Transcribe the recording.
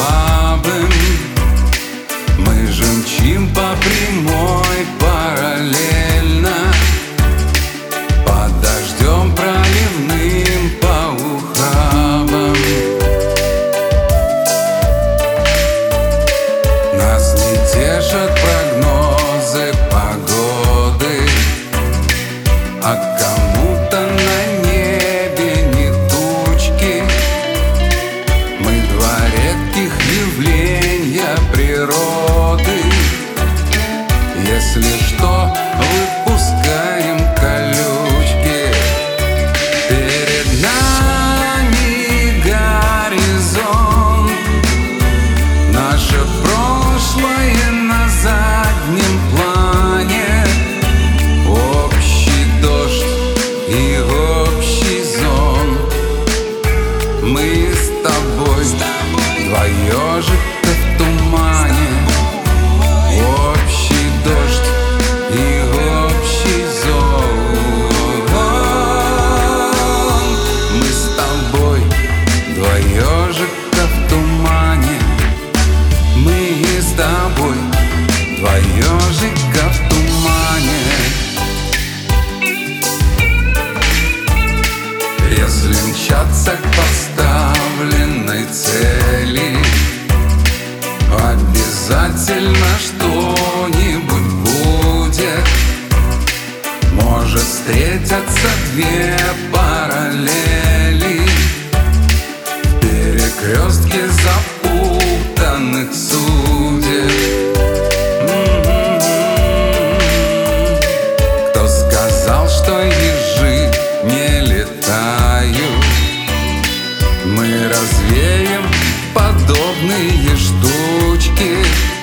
слабым. Мы же мчим по прямой параллельно, под дождем проливным по ухабам. Нас не тешат прогнозы погоды, а кому-то на небе не тучки. Мы два редких явления природы. Если что, выпускаем колючки. Перед нами горизонт, наше прошлое на заднем плане. Общий дождь и общий зон. Мы с тобой два ежика в тумане. Общий дождь и общий зон. Мы с тобой два ежика в тумане. Мы с тобой два ежика в тумане. Если мчаться к поставленной цели, обязательно что-нибудь будет. Может встретятся две параллели в перекрестке запутанных судеб. Кто сказал, что ежи не летают? Мы развеем подобные штучки.